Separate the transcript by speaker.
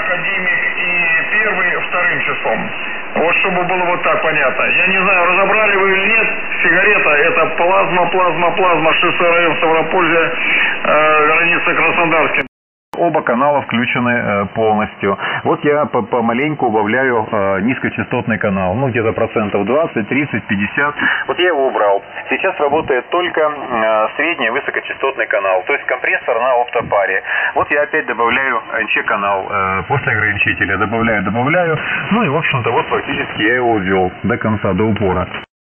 Speaker 1: академик и первый вторым числом. Вот чтобы было вот так понятно. Я не знаю, разобрали вы или нет, сигарета это плазма, 6 район Ставрополья, граница Краснодарская.
Speaker 2: Оба канала включены полностью. Вот я помаленьку убавляю низкочастотный канал. Ну, где-то процентов 20, 30, 50. Вот я его убрал. Сейчас работает только средний высокочастотный канал. То есть компрессор на оптопаре. Вот я опять добавляю НЧ-канал после ограничителя. Добавляю. Ну и, в общем-то, вот практически я его ввел до конца, до упора.